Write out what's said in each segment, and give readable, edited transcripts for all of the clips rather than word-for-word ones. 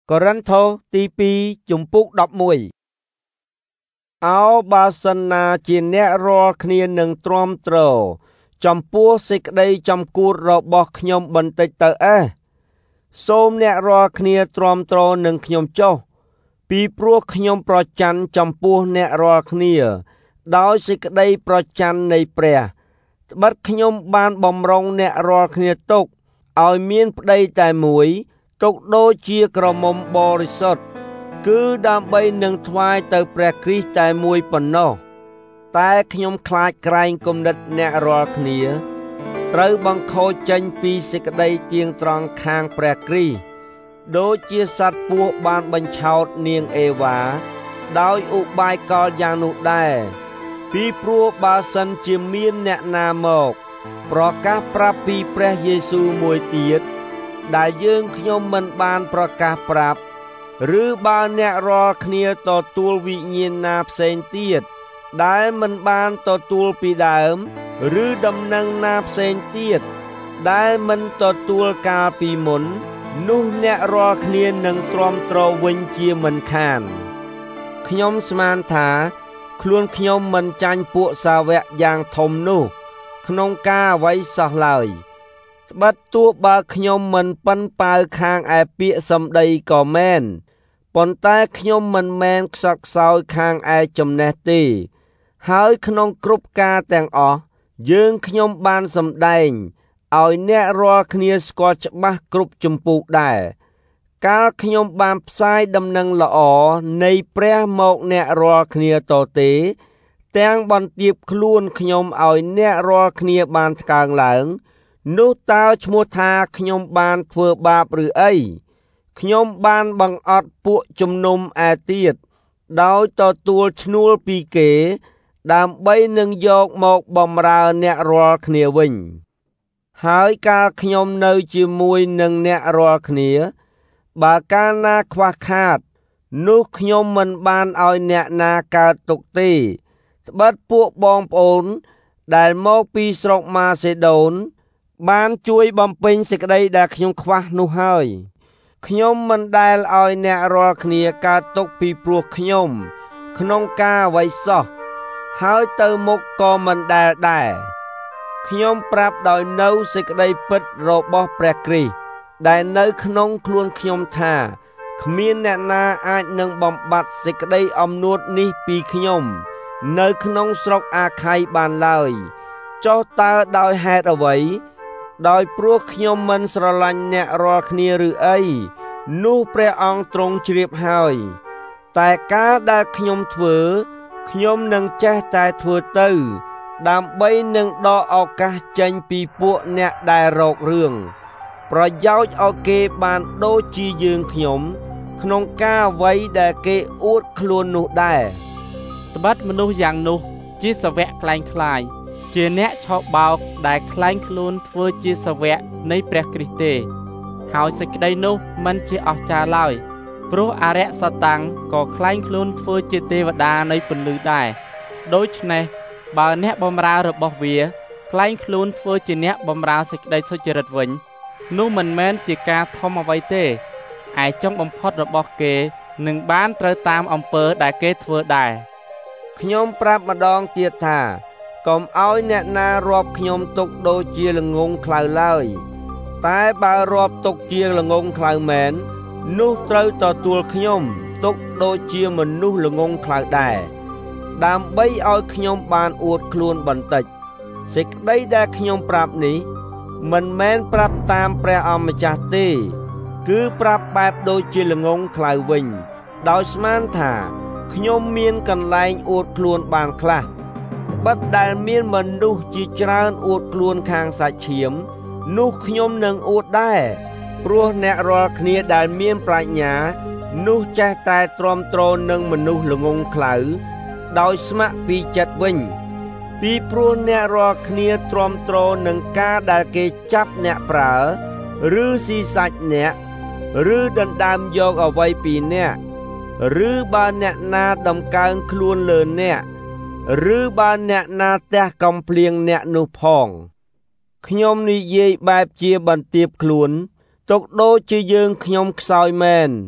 កូរិនថូសទី2ជំពូក11អោបើសិនណាជាអ្នករាល់គ្នានឹងទ្រាំទ្រចំពោះសេចក្តីចំគួតរបស់ខ្ញុំបន្តិចទៅសូមអ្នករាល់គ្នាទ្រាំទ្រនឹងខ្ញុំចុះពីព្រោះខ្ញុំប្រច័ណ្ឌចំពោះអ្នករាល់គ្នាដោយសេចក្តីប្រច័ណ្ឌនៃព្រះត្បិតខ្ញុំបានបំរុងអ្នករាល់គ្នាទុកឲ្យមានប្តីតែមួយទុកដូចជាក្រមុំបរិសុទ្ធគឺដើម្បីនឹងថ្វាយទៅព្រះគ្រីស្ទតែមួយប៉ុណ្ណោះតែខ្ញុំខ្លាចក្រែងគំនិតអ្នករាល់គ្នាត្រូវបង្ខូចចេញពីសេចក្តីទៀងត្រង់ខាងព្រះគ្រីស្ទដូចជាសត្វពស់បានបញ្ឆោតនាងអេវ៉ាដោយឧបាយកលយ៉ាងនោះដែរពីព្រោះបើសិនជាមានអ្នកណាមកប្រកាសប្រាប់ពីព្រះយេស៊ូវមួយទៀតដែលយើងខ្ញុំមិនបានប្រកាសប្រាប់ឬបើអ្នករាល់គ្នាទទួលវិញ្ញាណណាផ្សេងទៀតដែលមិនបានទទួលពីដើមឬដំណឹងណាផ្សេងទៀតដែលមិនទទួលកាលពីមុននោះអ្នករាល់គ្នានឹងទ្រាំទ្រវិញជាមិនខានខ្ញុំស្មានថាខ្លួនខ្ញុំមិនចាញ់ពួកសាវកយ៉ាងធំនោះក្នុងការអ្វីសោះឡើយត្បិតទោះបើខ្ញុំមិនប៉ិនប៉ាវខាងឯពាក្យសម្ដីក៏មែនប៉ុន្តែខ្ញុំមិនមែនខ្សត់ខ្សោយខាងឯចំណេះទេហើយក្នុងគ្រប់ការទាំងអស់យើងខ្ញុំបានសម្ដែងឲ្យអ្នករាល់គ្នាស្គាល់ច្បាស់គ្រប់ជំពូកដែរកាលខ្ញុំបានផ្សាយដំណឹងល្អនៃព្រះមកអ្នករាល់គ្នាតទេទាំងបន្ទាបខ្លួនខ្ញុំឲ្យអ្នករាល់គ្នាបានថ្កើងឡើងនោះតើឈ្មោះថាខ្ញុំបានធ្វើបាបឬអីខ្ញុំបានបង្អត់ពួកជំនុំឯទៀតដោយទទួលឈ្នួលពីគេដើម្បីនឹងយកមកបម្រើអ្នករាល់គ្នាវិញហើយកាលខ្ញុំនៅជាមួយនឹងអ្នករាល់គ្នាបើកាលណាខ្វះខាតនោះខ្ញុំមិនបានឲ្យអ្នកណាកើតទុក្ខទេត្បិតពួកបងប្អូនដែលមកពីស្រុកម៉ាសេដូនបានជួយបំពេញសេចក្តីដែលខ្ញុំខ្វះនោះហើយខ្ញុំមិនដែលឲ្យអ្នករាល់គ្នាកើតទុក្ខពីព្រោះខ្ញុំក្នុងការអ្វីសោះហើយទៅមុខក៏មិនដែលដែរខ្ញុំប្រាប់ដោយនៅសេចក្តីពិតរបស់ព្រះគ្រីស្ទដែលនៅក្នុងខ្លួនខ្ញុំថាគ្មានអ្នកណាអាចនឹងបំបត្តិសេចក្តីអំនួតនេះពីខ្ញុំនៅក្នុងស្រុកអាខ័យបានឡើយចុះតើដោយហេតុអ្វីដោយព្រោះខ្ញុំមិនស្រឡាញ់អ្នករាល់គ្នាឬអីនោះព្រះអង្គទ្រង់ជ្រាបហើយតែការដែលខ្ញុំធ្វើខ្ញុំនឹងចេះតែធ្វើទៅដើម្បីនឹងដកឱកាសចេញពីពួកអ្នកដែលរករឿងប្រយោជន៍ឲ្យគេបានដូចជាយើងខ្ញុំក្នុងការអ្វីដែលគេអួតខ្លួននោះដែរត្បិតមនុស្សយ៉ាងនោះជាសាវកក្លែងក្លាយជាអ្នកឆោបបោកដែលក្លែងខ្លួនធ្វើជាសាវកនៃព្រះគ្រីស្ទទេហើយសេចក្តីនោះមិនជាអស្ចារ្យឡើយព្រោះអរិយសតាំងក៏ក្លែងខ្លួនធ្វើជាទេវតានៃពន្លឺដែរដូច្នេះបើអ្នកបម្រើរបស់វាក្លែងខ្លួនធ្វើជាអ្នកបម្រើសេចក្តីសុចរិតវិញនោះមិនមែនជាការធំអ្វីទេឯចុងបំផុតរបស់គេនឹងបានត្រូវតាមអំពើដែលគេធ្វើដែរខ្ញុំប្រាប់ម្ដងទៀតថាកុំឲ្យអ្នកណារាប់ខ្ញុំទុកដូចជាល្ងងខ្លៅឡើយតែបើរាប់ទុកជាល្ងងខ្លៅមែននោះត្រូវទទួលខ្ញុំទុកដូចជាមនុស្សល្ងងខ្លៅដែរដើម្បីឲ្យខ្ញុំបានអួតខ្លួនបន្តិចសេចក្តីដែលខ្ញុំប្រាប់នេះមិនមែនប្រាប់តាមព្រះអម្ចាស់ទេគឺប្រាប់បែបដូចជាល្ងងខ្លៅវិញដោយស្មានថាខ្ញុំមានកន្លែងអួតខ្លួនបានខ្លះបិទដែលមានមនុស្សជាច្រើនអួតខ្លួនខាងសាច់ឈាមនោះខ្ញុំនឹងអួតដែរព្រោះអ្នករាល់គ្នាដែលមានប្រាជ្ញានោះចេះតែទ្រាំទ្រនឹងមនុស្សល្ងងខ្លៅដោយស្ម័គ្រពីចិត្តវិញពីព្រោះអ្នករាល់គ្នាទ្រាំទ្រនឹងការដែលគេចាប់អ្នកប្រើឬស៊ីសាច់អ្នកឬដណ្ដើមយកអ្វីពីអ្នកឬបើអ្នកណាដំកើងខ្លួនលើអ្នកឬបើអ្នកណាទះកំភ្លៀងអ្នកនោះផងខ្ញុំនិយាយបែបជាបន្ទាបខ្លួនទុកដូចជាយើងខ្ញុំខ្សោយមែន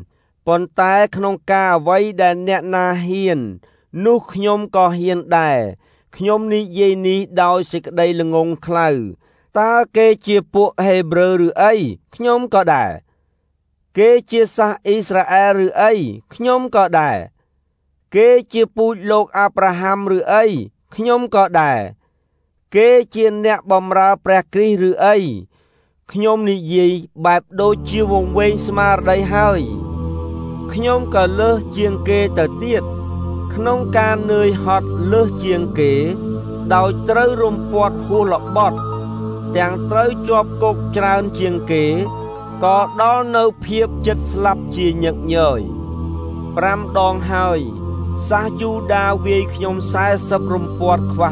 ប៉ុន្តែក្នុងការអ្វីដែលអ្នកណាហ៊ាននោះខ្ញុំក៏ហ៊ានដែរខ្ញុំនិយាយនេះដោយសេចក្តីល្ងង់ខ្លៅតើគេជាពួកហេប្រឺឬអីខ្ញុំក៏ដែរគេជាសាសអ៊ីស្រាអែលឬអីខ្ញុំក៏ដែរគេជាពូជលោកអាប់រ៉ាហាំឬអីខ្ញុំក៏ដែរគេជាអ្នកបម្រើព្រះគ្រីស្ទឬអីខ្ញុំនិយាយបែបដូចជាវង្វេងស្មារតីហើយខ្ញុំក៏លើសជាងគេទៅទៀតក្នុងការនឿយហត់លើសជាងគេដោយត្រូវរំពាត់ហួសល្បត់ទាំងត្រូវជាប់គុកច្រើនជាងគេក៏ដល់នៅភាពចិត្តស្លាប់ជាញឹកញយ5 ដងហើយសាសយូដាវាយខ្ញុំ40រំពាត់ខ្វះ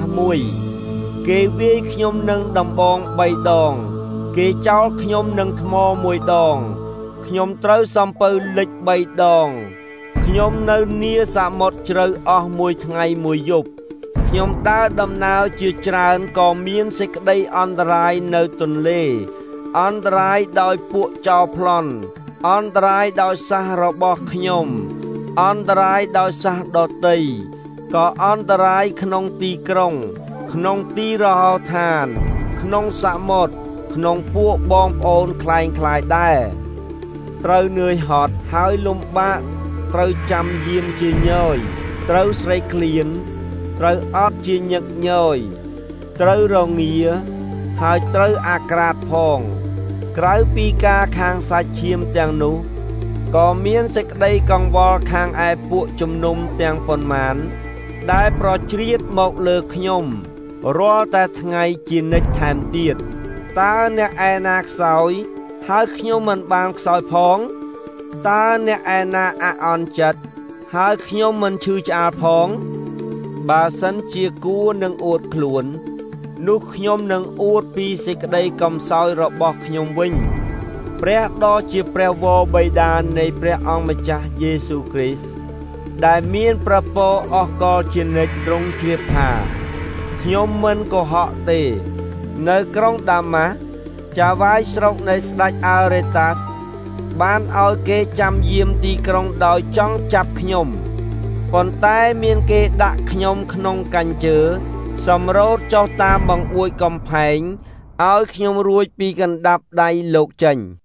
1គេវាយខ្ញុំនឹងដំបង3 ដងគេចោលខ្ញុំនឹងថ្ម1 ដងខ្ញុំត្រូវសំពៅលិច3 ដងខ្ញុំនៅនីសមុទ្រជ្រៅអស់1ថ្ងៃ1យប់ខ្ញុំដើរដំណើរជាច្រើនក៏មានសេចក្តីអន្តរាយនៅទន្លេអន្តរាយដោយពួកចោរប្លន់អន្តរាយដោយសាសរបស់ខ្ញុំអន្តរាយដោយសាសដតីក៏អន្តរាយក្នុងទីក្រុងក្នុងទីរហោឋានក្នុងសមុទ្រក្នុងពួកបងប្អូនคล้ายៗដែរត្រូវនឿយហត់ហើយលំបាកត្រូវចាំយាមជាញយត្រូវស្រេកឃ្លានត្រូវអត់ជាញឹកញយត្រូវរងាហើយត្រូវអាក្រាតផងក្រៅពីការខាងសាច់ឈាមទាំងនោះក៏មានសេចក្តីកង្វល់ខាងឯពួកជំនុំទាំងប៉ុន្មានដែលប្រជ្រៀតមកលើខ្ញុំរាល់តែថ្ងៃជានិច្ចថែមទៀតតើអ្នកឯណាខ្សោយហើយខ្ញុំមិនបានខ្សោយផងតើអ្នកឯណាអាក់អន់ចិត្តហើយខ្ញុំមិនឈឺឆ្អាលផងបើសិនជាគួរនឹងអួតខ្លួននោះខ្ញុំនឹងអួតពីសេចក្តីកំសោយរបស់ខ្ញុំវិញព្រះដ៏ជាព្រះវរបិតានៃព្រះអង្គម្ចាស់យេស៊ូវគ្រីស្ទដែលមានព្រះពរអស់កលជានិច្ចទ្រង់ជ្រាបថាខ្ញុំមិនកុហកទេនៅក្រុងដាម៉ាស់ចាវាយស្រុកនៃស្ដេចអារ៉េតាសបានឲ្យគេចាំយាមទីក្រុងដោយចង់ចាប់ខ្ញុំប៉ុន្តែមានគេដាក់ខ្ញុំក្នុងកញ្ជើសម្រូតចុះតាមបង្អួចកំផែងឲ្យខ្ញុំរួចពីកណ្ដាប់ដៃលោកចេញ